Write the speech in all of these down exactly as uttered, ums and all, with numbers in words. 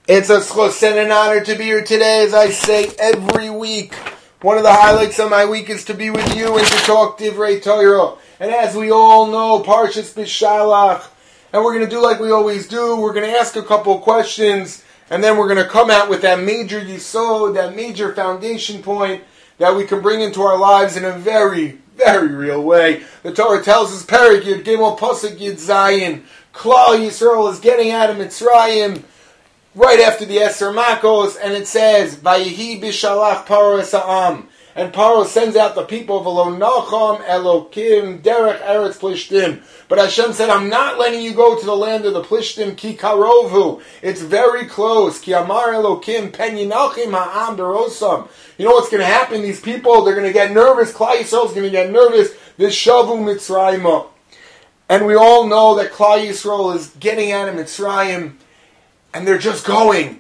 It's a schos and an honor to be here today, as I say every week. One of the highlights of my week is to be with you and to talk Divrei Torah. And as we all know, Parshas Bishalach. And we're going to do like we always do. We're going to ask a couple of questions, and then we're going to come out with that major yisod, that major foundation point that we can bring into our lives in a very, very real way. The Torah tells us, Perek Yud Gimel Pasuk Yud Zayin, Klal Yisrael is getting out of Mitzrayim right after the Eser Makos, and it says, Vayehi Bishalach Paro es ha'am, and Paro sends out the people of Elo Nacham Elokim Derech Eretz Plishtim. But Hashem said, I'm not letting you go to the land of the Plishtim, Ki Karovu. It's very close. Ki Amar Elokim Pen Yinachim Ha'am Berosam. You know what's going to happen? These people, they're going to get nervous. Klal Yisrael is going to get nervous. This Shavu Mitzrayim. And we all know that Klal Yisrael is getting out of Mitzrayim, and they're just going.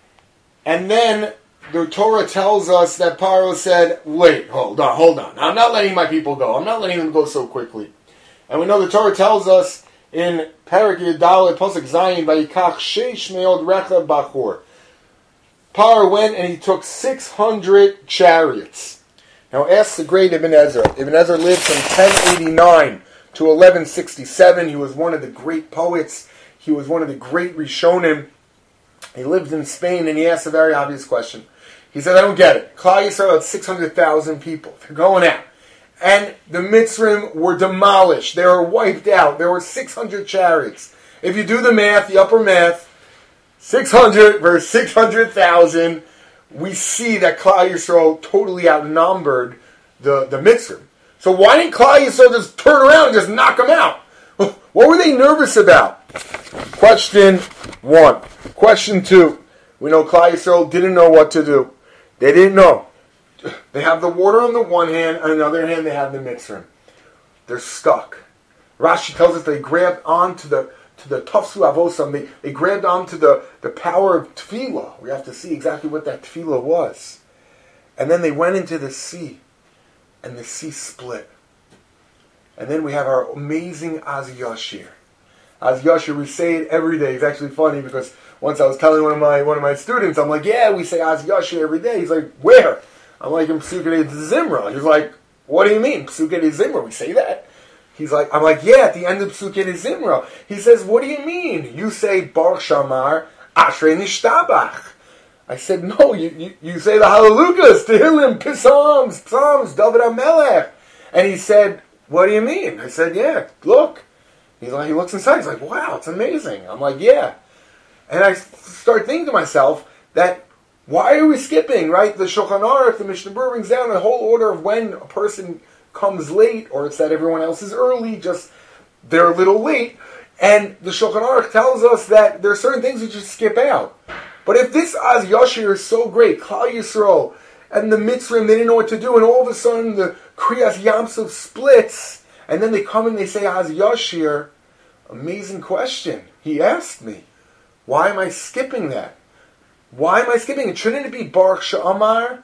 And then the Torah tells us that Paro said, wait, hold on, hold on. I'm not letting my people go. I'm not letting them go so quickly. And we know the Torah tells us in Perek Yud Dalet Pasuk Zayin, Vayikach Sheish Meod Rechav Bachor. Paro went and he took six hundred chariots. Now ask the great Ibn Ezra. Ibn Ezra lived from ten eighty-nine to eleven sixty-seven. He was one of the great poets. He was one of the great Rishonim. He lived in Spain, and he asked a very obvious question. He said, I don't get it. Klal Yisrael had six hundred thousand people. They're going out. And the Mitzrim were demolished. They were wiped out. There were six hundred chariots. If you do the math, the upper math, six hundred versus six hundred thousand, we see that Klal Yisrael totally outnumbered the, the Mitzrim. So why didn't Klal Yisrael just turn around and just knock them out? What were they nervous about? Question one. Question two. We know Klal Yisrael didn't know what to do. They didn't know. They have the water on the one hand, and on the other hand they have the Mitzrim. They're stuck. Rashi tells us they grabbed onto the to the Tafsu Avosam. They, they grabbed onto the, the power of Tefillah. We have to see exactly what that Tefillah was. And then they went into the sea, and the sea split. And then we have our amazing Az Yashir. Az Yashir, we say it every day. It's actually funny because once I was telling one of my one of my students, I'm like, yeah, we say Az Yashir every day. He's like, where? I'm like, in Psukei Zimra. He's like, what do you mean? Psukei Zimra, we say that? He's like, I'm like, yeah, at the end of Psukei Zimra. He says, what do you mean? You say Baruch Shamar Ashrei Nishtabach. I said, no, you, you, you say the Hallelujahs, Tehillim, Psalms, Psalms, David HaMelech. And he said, what do you mean? I said, yeah, look. He's like, he looks inside. He's like, wow, it's amazing. I'm like, yeah. And I start thinking to myself that why are we skipping, right? The Shulchan Aruch, the Mishnah Berurah brings down the whole order of when a person comes late, or it's that everyone else is early, just they're a little late. And the Shulchan Aruch tells us that there are certain things we just skip out. But if this Az Yashir is so great, Klal Yisrael and the Mitzrim, they didn't know what to do, and all of a sudden the Kriyas Yamsuf splits, and then they come and they say Az Yashir. Amazing question. He asked me, why am I skipping that? Why am I skipping it? Shouldn't it be Baruch She'amar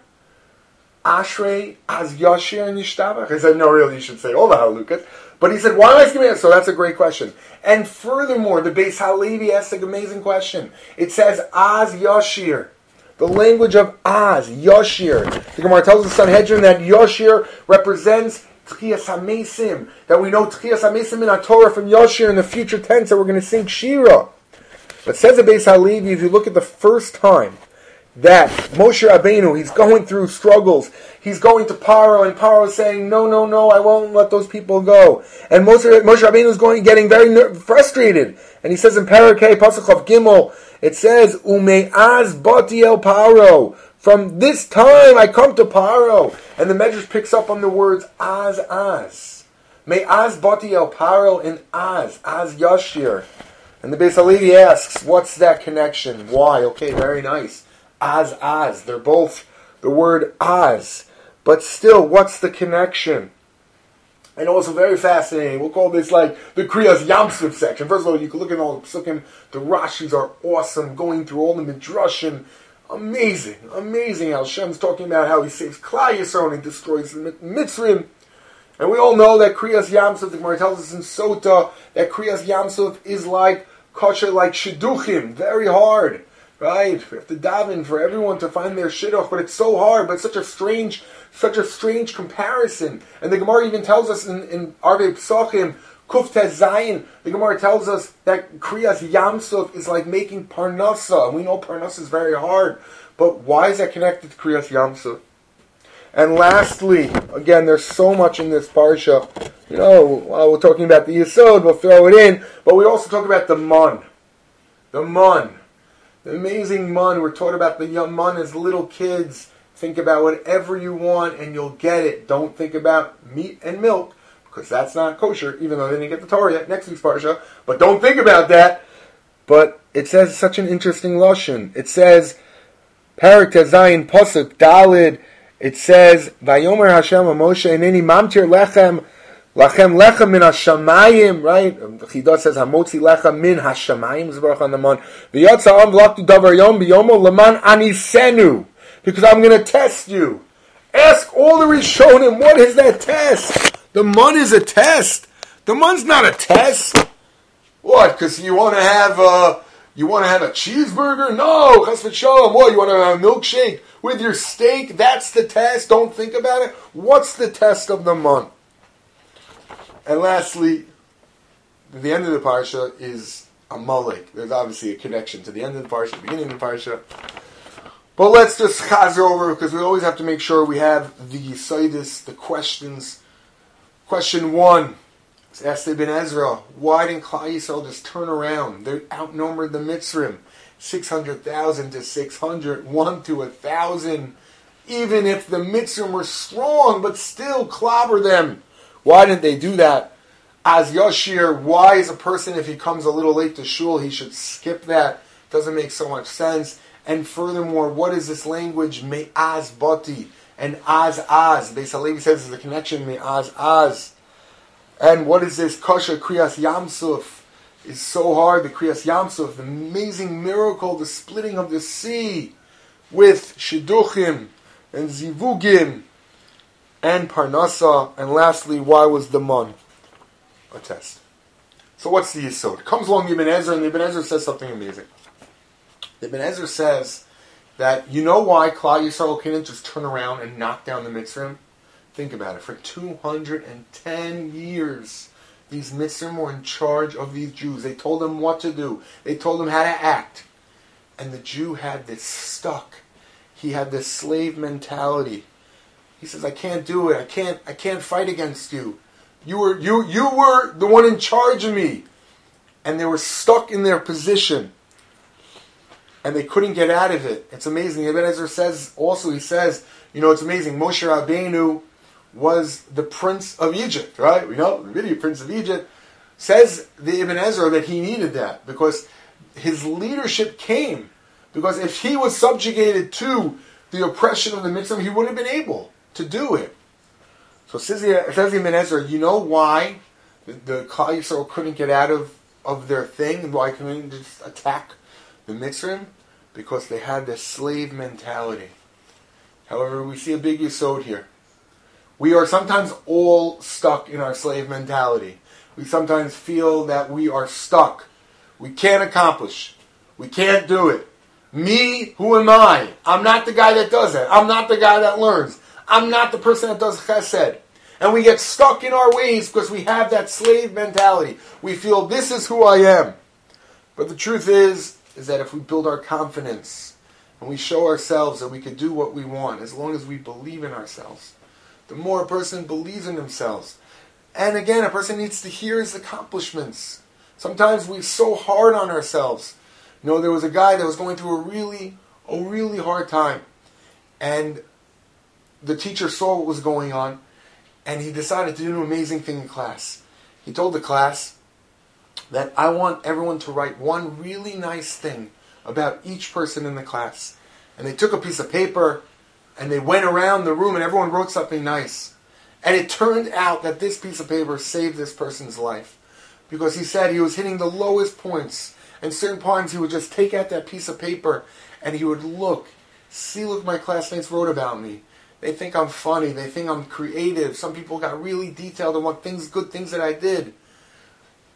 Ashrei Az Yashir Nishtabach? I said, no, really, you should say all the Halalukas. But he said, why am I skipping it? So that's a great question. And furthermore, the Beis Halevi asked an amazing question. It says Az Yashir. The language of Az, Yashir. The Gemara tells the Sanhedrin that Yashir represents Tchias HaMesim. That we know Tchias HaMesim in our Torah from Yashir in the future tense that we're going to sing Shira. But says the Beis Halevi, if you look at the first time that Moshe Rabbeinu, he's going through struggles, he's going to Paro, and Paro is saying, no, no, no, I won't let those people go. And Moshe, Moshe Rabbeinu is going, getting very ner- frustrated. And he says in Parakeh, Pasuk of Gimel, it says, Ume'az bati el Paro. From this time I come to Paro. And the Medrash picks up on the words Az, Az. Me'az bati el Paro and Az, Az Yashir. And the Beis Halevi asks, what's that connection? Why? Okay, very nice. Az, Az. They're both the word Az. But still, what's the connection? And also very fascinating. We'll call this like the Kriyas Yamsuf section. First of all, you can look at all the Psukim. The Rashis are awesome. Going through all the Midrashim. Amazing. Amazing how Hashem's talking about how he saves Klal Yisrael and he destroys the Mitzrim. And we all know that Kriyas Yamsuf, the Gemara tells us in Sota, that Kriyas Yamsuf is like kosher, like Shidduchim, very hard. right? We have to daven for everyone to find their shidduch, but it's so hard, but it's such a strange, such a strange comparison. And the Gemara even tells us in, in Arvei Psachim, Kuf Tez Zayin, the Gemara tells us that Kriyas Yamsuf is like making Parnasa, and we know Parnasa is very hard, but why is that connected to Kriyas Yamsuf? And lastly, again, there's so much in this parsha. You know, while we're talking about the Yesod, we'll throw it in, but we also talk about the Mun. The Mun. The amazing Mun. We're taught about the young Mun as little kids. Think about whatever you want and you'll get it. Don't think about meat and milk, because that's not kosher, even though they didn't get the Torah yet, next week's parsha. But don't think about that. But it says such an interesting lashon. It says, Parak Tezayin Pasuk Dalid. It says, Vayomer Hashem Moshe Eneni Mamtir Lechem Lachem Lechem Min Hashamayim, right? Chida says Hamotzi Lechem Min Hashamayim Zbarach on the Mon. V'yatza Am V'laktu Davar Yom B'yomo Leman Anisenu, because I'm going to test you. Ask all the Rishonim, what is that test? The Mun is a test. The Mun's not a test. What? Because you want to have a you want to have a cheeseburger? No, Chas v'shalom. What? You want to have a milkshake with your steak? That's the test. Don't think about it. What's the test of the Mun? And lastly, the end of the parsha is Amalek. There's obviously a connection to the end of the parsha, the beginning of the parsha. But let's just chazer over, because we always have to make sure we have the Yisodis, the questions. Question one. It's asked Ibn Ezra, why didn't Klal Yisrael just turn around? They outnumbered the Mitzrim, six hundred thousand to six hundred, one to one thousand. Even if the Mitzrim were strong, but still clobber them. Why didn't they do that? As Yashir, why is a person, if he comes a little late to shul, he should skip that? Doesn't make so much sense. And furthermore, what is this language, me'az bati, and az az? Beis Halevi says there's a connection, me'az az. And what is this Kasha Kriyas Yamsuf? It's so hard, the Kriyas Yamsuf, the amazing miracle, the splitting of the sea with Shidduchim and Zivugim and Parnasa. And lastly, why was the Mun a test? So what's the Yisod? It comes along the Ibn Ezra, and the Ibn Ezra says something amazing. The Ibn Ezra says that, you know why Klal Yisrael couldn't just turn around and knock down the Mitzrim? Think about it. For two hundred ten years, these Mitzrim were in charge of these Jews. They told them what to do. They told them how to act. And the Jew had this stuck. He had this slave mentality. He says, I can't do it. I can't I can't fight against you. You were you you were the one in charge of me. And they were stuck in their position. And they couldn't get out of it. It's amazing. Ibn Ezra says, also he says, you know, it's amazing. Moshe Rabbeinu was the prince of Egypt, right? We know, the video prince of Egypt. Says the Ibn Ezra that he needed that because his leadership came. Because if he was subjugated to the oppression of the Mitzvah, he wouldn't have been able to do it. So says the, says the Ibn Ezra, you know why the, the Klal Yisrael couldn't get out of, of their thing and why couldn't they just attack the Mitzrim? Because they had this slave mentality. However, we see a big yesod here. We are sometimes all stuck in our slave mentality. We sometimes feel that we are stuck. We can't accomplish. We can't do it. Me, who am I? I'm not the guy that does it. I'm not the guy that learns. I'm not the person that does chesed. And we get stuck in our ways because we have that slave mentality. We feel this is who I am. But the truth is, is that if we build our confidence and we show ourselves that we can do what we want, as long as we believe in ourselves, the more a person believes in themselves. And again, a person needs to hear his accomplishments. Sometimes we're so hard on ourselves. You know, there was a guy that was going through a really, a really hard time. And the teacher saw what was going on. And he decided to do an amazing thing in class. He told the class that I want everyone to write one really nice thing about each person in the class. And they took a piece of paper and they went around the room and everyone wrote something nice. And it turned out that this piece of paper saved this person's life. Because he said he was hitting the lowest points. And certain times he would just take out that piece of paper and he would look, see what my classmates wrote about me. They think I'm funny. They think I'm creative. Some people got really detailed on what things, good things that I did.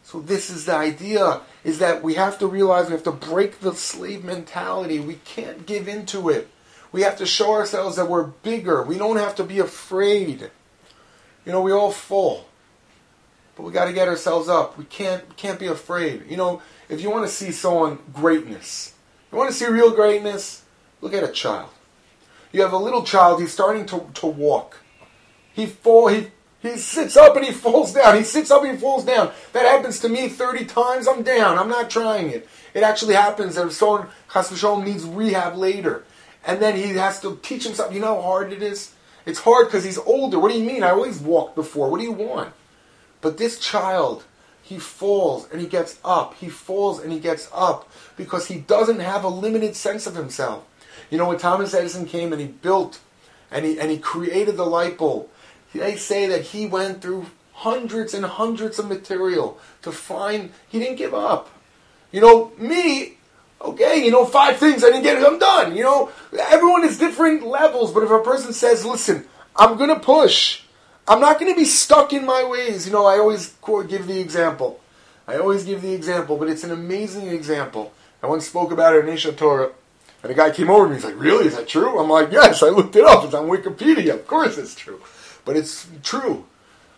So this is the idea, is that we have to realize we have to break the slave mentality. We can't give into it. We have to show ourselves that we're bigger. We don't have to be afraid. You know, we all fall. But we got to get ourselves up. We can't, we can't be afraid. You know, if you want to see someone greatness, you want to see real greatness, look at a child. You have a little child, he's starting to, to walk. He fall, he He sits up and he falls down. He sits up and he falls down. That happens to me thirty times. I'm down. I'm not trying it. It actually happens. And someone, chas v'sholom, needs rehab later. And then he has to teach himself. You know how hard it is? It's hard because he's older. What do you mean? I always walked before. What do you want? But this child, he falls and he gets up. He falls and he gets up because he doesn't have a limited sense of himself. You know, when Thomas Edison came and he built and he and he created the light bulb, they say that he went through hundreds and hundreds of material to find, he didn't give up. You know, me, okay, you know, five things, I didn't get it, I'm done. You know, everyone is different levels, but if a person says, listen, I'm going to push, I'm not going to be stuck in my ways. You know, I always give the example. I always give the example, but it's an amazing example. I once spoke about it in Isha Torah, and a guy came over to me, he's like, really, is that true? I'm like, yes, I looked it up, it's on Wikipedia, of course it's true. But it's true.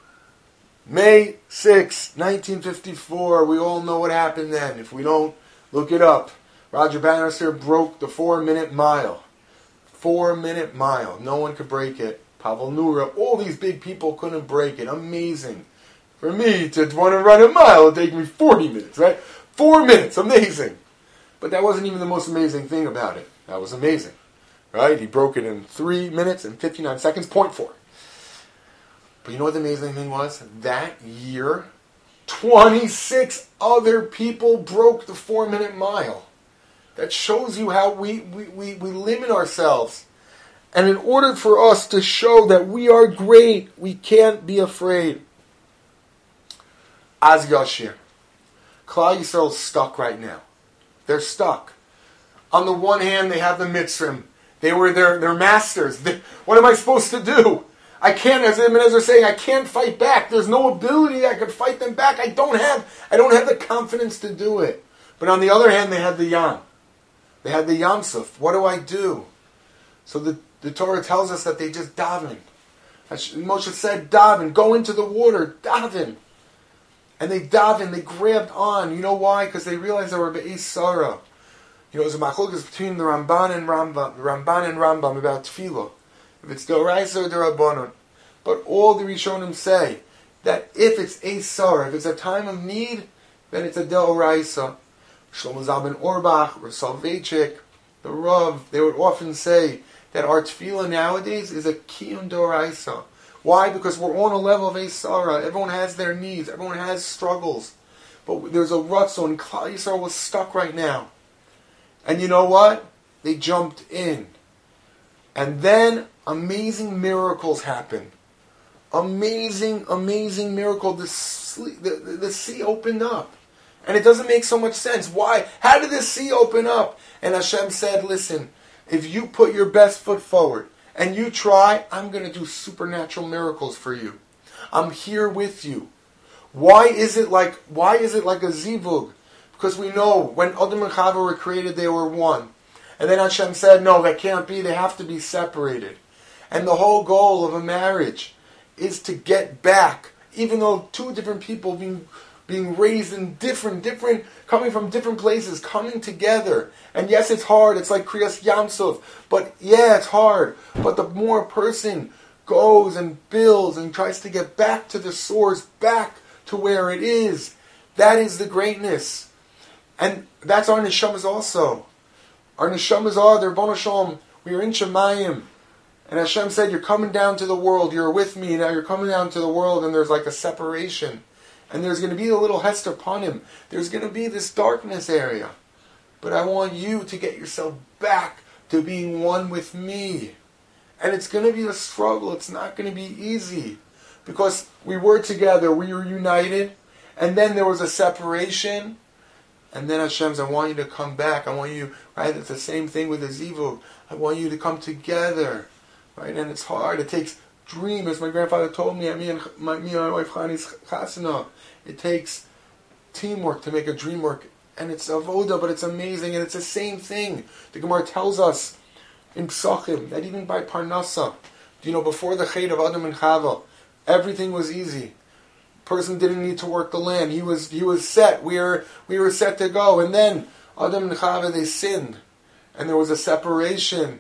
May sixth, nineteen fifty-four, we all know what happened then. If we don't, look it up. Roger Bannister broke the four-minute mile. Four-minute mile. No one could break it. Pavel Nura, all these big people couldn't break it. Amazing. For me to want to run a mile, it would take me forty minutes, right? Four minutes. Amazing. But that wasn't even the most amazing thing about it. That was amazing. Right? He broke it in three minutes and fifty-nine seconds, point four. But you know what the amazing thing was? That year, twenty-six other people broke the four-minute mile. That shows you how we, we, we, we limit ourselves. And in order for us to show that we are great, we can't be afraid. Az Yashir. Klal Yisrael is stuck right now. They're stuck. On the one hand, they have the Mitzrim. They were their, their masters. They, what am I supposed to do? I can't, as Ibn Ezra is saying, I can't fight back. There's no ability I could fight them back. I don't have, I don't have the confidence to do it. But on the other hand, they had the Yam. They had the Yamsuf. What do I do? So the, the Torah tells us that they just daven. As Moshe said, daven, go into the water, daven. And they daven, they grabbed on. You know why? Because they realized they were Be'ez Sarah. You know, there's a machlokes between the Ramban and Rambam, Ramban and Rambam about tefillah. If it's D'oraisa or D'Rabbanan. But all the Rishonim say that if it's a Sarah, if it's a time of need, then it's a D'oraisa. Shlomo Zalman Auerbach, Rav Soloveitchik, the Rav, they would often say that our tefillah nowadays is a Kiyum D'oraisa. Why? Because we're on a level of a Sarah. Everyone has their needs. Everyone has struggles. But there's a Ratzon. Klal Yisrael was stuck right now. And you know what? They jumped in. And then amazing miracles happen. Amazing, amazing miracle. The, sea, the, the, the sea opened up. And it doesn't make so much sense. Why? How did the sea open up? And Hashem said, listen, if you put your best foot forward and you try, I'm going to do supernatural miracles for you. I'm here with you. Why is it like, why is it like a zivug? Because we know when Adam and Chava were created, they were one. And then Hashem said, no, that can't be. They have to be separated. And the whole goal of a marriage is to get back, even though two different people being being raised in different, different, coming from different places, coming together. And yes, it's hard. It's like Kriyas Yamsuf. But yeah, it's hard. But the more a person goes and builds and tries to get back to the source, back to where it is, that is the greatness. And that's our neshamas also. Our neshamas are, they're Bon Hashem. We are in Shemayim. And Hashem said, you're coming down to the world. You're with me. Now you're coming down to the world and there's like a separation. And there's going to be a little Hester Panim. There's going to be this darkness area. But I want you to get yourself back to being one with me. And it's going to be a struggle. It's not going to be easy. Because we were together. We were united. And then there was a separation. And then Hashem says, I want you to come back. I want you, right? It's the same thing with the Zivug. I want you to come together. Right? And it's hard. It takes dream, as my grandfather told me, me and my, me and my wife Chani's chasana. It takes teamwork to make a dream work. And it's avoda, but it's amazing, and it's the same thing. The Gemara tells us in Psachim that even by Parnasa, you know, before the Chet of Adam and Chava, everything was easy. Person didn't need to work the land. He was he was set. We were we were set to go. And then Adam and Chava, they sinned, and there was a separation.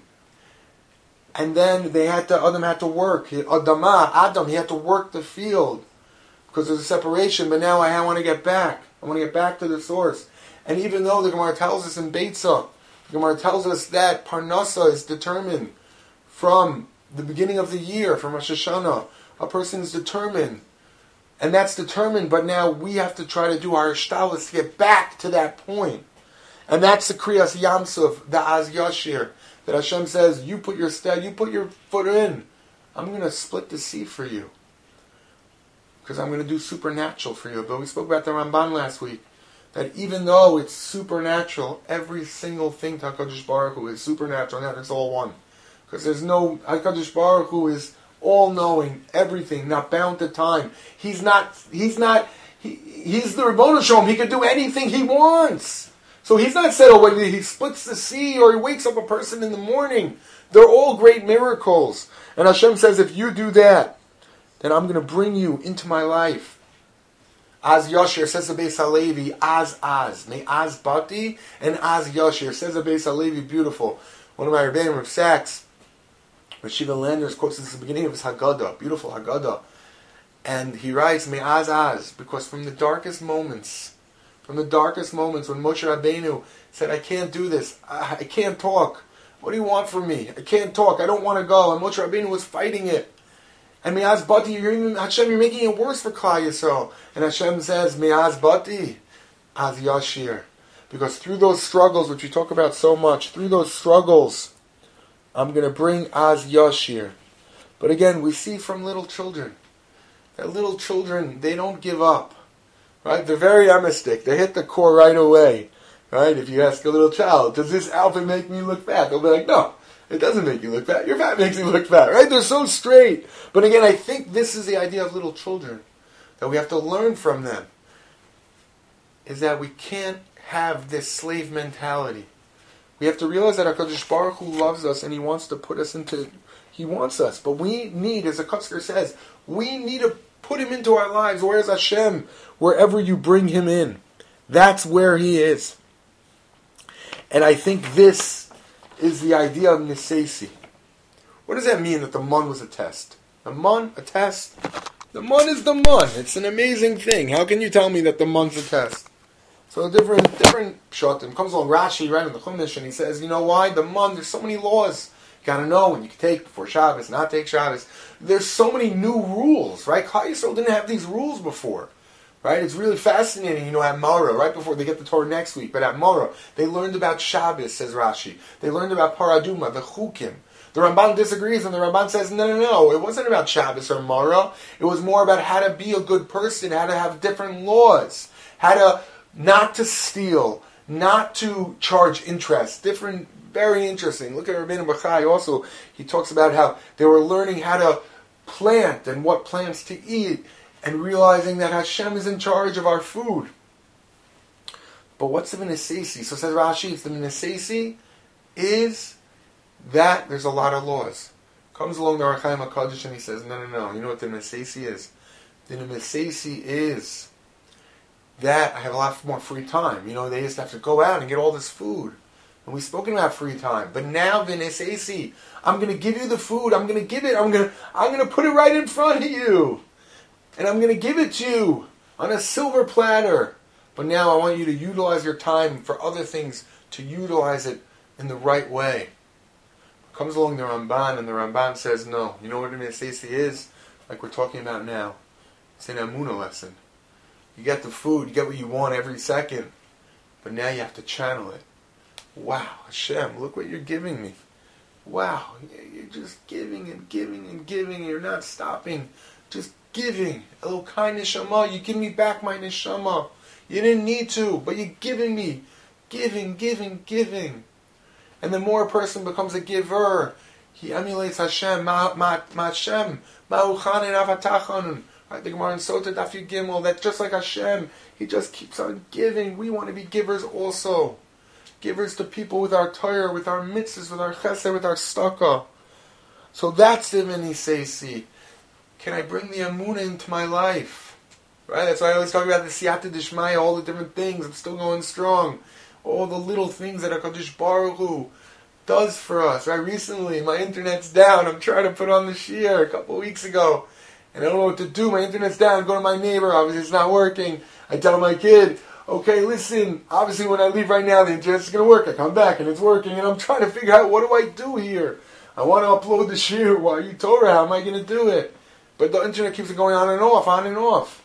And then they had to Adam had to work. Adama, Adam, he had to work the field because there's a separation. But now I want to get back. I want to get back to the source. And even though the Gemara tells us in Beitzah, the Gemara tells us that Parnasa is determined from the beginning of the year, from Rosh Hashanah. A person is determined. And that's determined, but now we have to try to do our ishtalos to get back to that point. And that's the Kriyas Yamsuf, the Az Yashir, that Hashem says, you put your step, you put your foot in, I'm going to split the sea for you. Because I'm going to do supernatural for you. But we spoke about the Ramban last week, that even though it's supernatural, every single thing to HaKadosh Baruch Hu is supernatural, and it's all one. Because there's no, HaKadosh Baruch Hu is all-knowing, everything, not bound to time. He's not, he's not, he, he's the Rebbeinu Shalom. He can do anything he wants. So he's not said, oh, when he splits the sea or he wakes up a person in the morning. They're all great miracles. And Hashem says, if you do that, then I'm going to bring you into my life. Az Yashir, says the Beis HaLevi, Az Az. May Az Bati and Az Yashir, says the Beis HaLevi, beautiful. One of my Rebbeinu, Rav Sachs, Shiva Landers quotes this at the beginning of his Haggadah, beautiful Haggadah. And he writes, May Az Az, because from the darkest moments, from the darkest moments when Moshe Rabbeinu said, I can't do this, I, I can't talk, what do you want from me? I can't talk, I don't want to go. And Moshe Rabbeinu was fighting it. And Me'az Bati, you're even, Hashem, you're making it worse for Klal Yisrael. And Hashem says, Me'az Bati, Az Yashir. Because through those struggles, which we talk about so much, through those struggles, I'm going to bring Az Yashir. But again, we see from little children, that little children, they don't give up. Right? They're very emistic. They hit the core right away. Right? If you ask a little child, does this outfit make me look fat? They'll be like, no, it doesn't make you look fat. Your fat makes you look fat. Right? They're so straight. But again, I think this is the idea of little children, that we have to learn from them, is that we can't have this slave mentality. We have to realize that HaKadosh Baruch Hu loves us and He wants to put us into, He wants us. But we need, as the Kotzker says, we need to put Him into our lives. Where's Hashem? Wherever you bring Him in. That's where He is. And I think this is the idea of Nisesi. What does that mean, that the mun was a test? The mun, a test? The mun is the mun. It's an amazing thing. How can you tell me that the mun's a test? So different, different pshatim. Comes along Rashi, right in the Chumash, and he says, you know why? The mun, there's so many laws. You got to know when you can take before Shabbos, not take Shabbos. There's so many new rules, right? Klal Yisrael didn't have these rules before, right? It's really fascinating, you know, at Mara, right before they get the Torah next week, but at Mara, they learned about Shabbos, says Rashi. They learned about Paraduma, the Chukim. The Ramban disagrees, and the Ramban says, no, no, no, it wasn't about Shabbos or Mara. It was more about how to be a good person, how to have different laws, how to not to steal, not to charge interest. Different, very interesting. Look at Rabbeinu Bachai also. He talks about how they were learning how to plant and what plants to eat, and realizing that Hashem is in charge of our food. But what's the Minasesi? So says Rashi, it's the Minasesi is that there's a lot of laws. Comes along the Ohr HaChaim HaKadosh and he says, no, no, no. You know what the Minasesi is? The Minasesi is that I have a lot more free time. You know, they used to have to go out and get all this food. And we've spoken about free time. But now, V'nesesi, I'm going to give you the food. I'm going to give it. I'm going to I'm going to put it right in front of you. And I'm going to give it to you on a silver platter. But now I want you to utilize your time for other things, to utilize it in the right way. Comes along the Ramban, and the Ramban says, no. You know what V'nesesi is? Like we're talking about now. It's an Amunah lesson. You get the food, you get what you want every second. But now you have to channel it. Wow, Hashem, look what you're giving me. Wow, you're just giving and giving and giving. You're not stopping. Just giving. Elokai neshama, you give me back my neshama. You didn't need to, but you're giving me. Giving, giving, giving. And the more a person becomes a giver, he emulates Hashem. Ma, ma, ma Hashem. Ma'uchanin avatachanun. Right? The Gemara in Sota Daf Yud Gimel, that just like Hashem, He just keeps on giving. We want to be givers also. Givers to people with our Torah, with our mitzvahs, with our chesed, with our staka. So that's the V'nisesi. Can I bring the Amunah into my life? Right? That's why I always talk about the Siyata Dishmaya, all the different things. I'm still going strong. All the little things that HaKadosh Baruch Hu does for us. Right? Recently, my internet's down. I'm trying to put on the shiur a couple of weeks ago. And I don't know what to do. My internet's down. Go to my neighbor. Obviously, it's not working. I tell my kid, okay, listen, obviously when I leave right now, the internet's going to work. I come back and it's working. And I'm trying to figure out, what do I do here? I want to upload the shiur. Why are you Torah? How am I going to do it? But the internet keeps going on and off, on and off.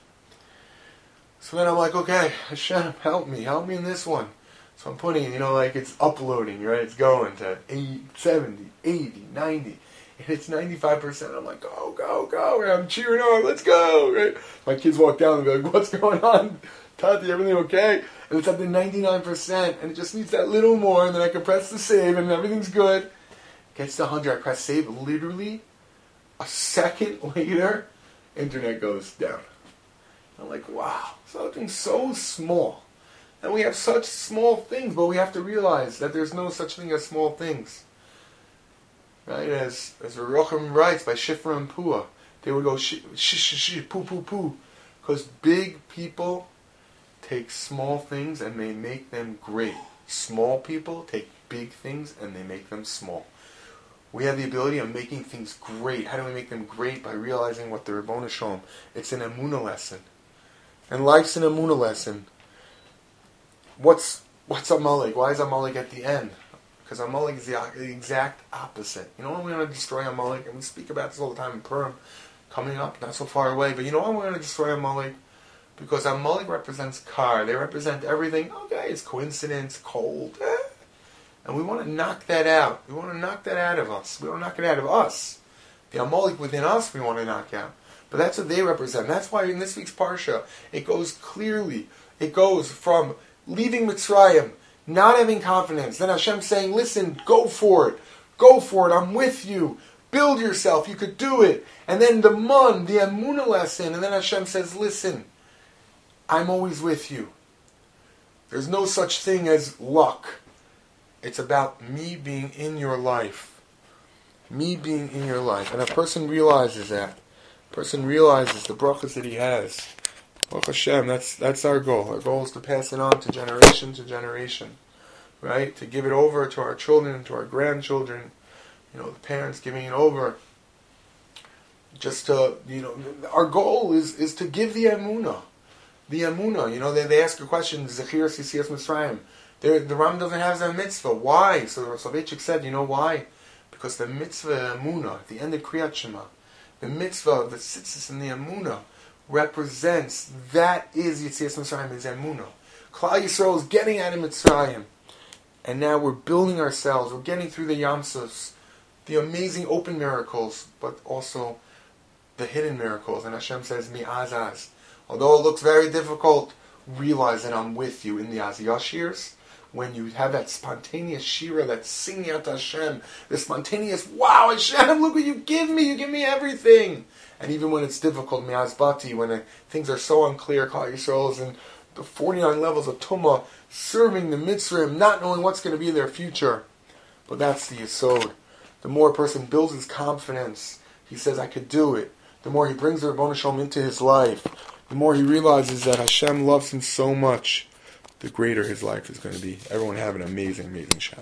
So then I'm like, okay, Hashem, help me. Help me in this one. So I'm putting, you know, like it's uploading, right? It's going to eighty, seventy, eighty, ninety. And it's ninety-five percent. I'm like, go, go, go. Right? I'm cheering on. Let's go. Right? My kids walk down and be like, what's going on? Tati, everything okay? And it's up to ninety-nine percent. And it just needs that little more. And then I can press the save and everything's good. Gets to one hundred. I press save. Literally, a second later, internet goes down. I'm like, wow. Something so small. And we have such small things. But we have to realize that there's no such thing as small things. Right, as as Rocham writes by Shifra and Pua, they would go sh sh sh sh poo poo poo, because big people take small things and they make them great. Small people take big things and they make them small. We have the ability of making things great. How do we make them great? By realizing what the Ribono Shel Olam. It's an Emunah lesson, and life's an Emunah lesson. What's what's Amalek? Why is Amalek at the end? Because Amalek is the exact opposite. You know why we want to destroy Amalek? And we speak about this all the time in Purim, coming up, not so far away. But you know why we want to destroy Amalek? Because Amalek represents Kar. They represent everything. Okay, it's coincidence, cold. Eh. And we want to knock that out. We want to knock that out of us. We want to knock it out of us. The Amalek within us we want to knock out. But that's what they represent. That's why in this week's Parsha, it goes clearly. It goes from leaving Mitzrayim, not having confidence. Then Hashem saying, listen, go for it. Go for it. I'm with you. Build yourself. You could do it. And then the mun, the Emunah lesson. And then Hashem says, listen, I'm always with you. There's no such thing as luck. It's about me being in your life. Me being in your life. And a person realizes that. A person realizes the brachas that he has. Baruch Hashem, that's that's our goal. Our goal is to pass it on to generation to generation, right? To give it over to our children, to our grandchildren. You know, the parents giving it over. Just to, you know, our goal is is to give the Emunah, the Emunah. You know, they they ask a question, Zechir Sisias Mitzrayim. The Ram doesn't have that mitzvah. Why? So the Soloveitchik said, you know why? Because the mitzvah Emunah, at the end of Kriyat Shema, the mitzvah that sits in the Emunah, represents, that is Yetzias Mitzrayim, is Emunah. Klal Yisrael is getting out of Mitzrayim. And now we're building ourselves. We're getting through the Yamsufs, the amazing open miracles, but also the hidden miracles. And Hashem says, Mi'azaz. Although it looks very difficult, realize that I'm with you in the Aziyah years. When you have that spontaneous shira, that singing out to Hashem, the spontaneous, wow, Hashem, look what you give me. You give me everything. And even when it's difficult, mi'azbati, when it, things are so unclear, Klal Yisrael is in the forty-nine levels of Tumah, serving the Mitzrayim, not knowing what's going to be their future. But that's the Yesod. The more a person builds his confidence, he says, I could do it. The more he brings the Ribono Shel Olam into his life, the more he realizes that Hashem loves him so much, the greater his life is going to be. Everyone have an amazing, amazing Shabbat.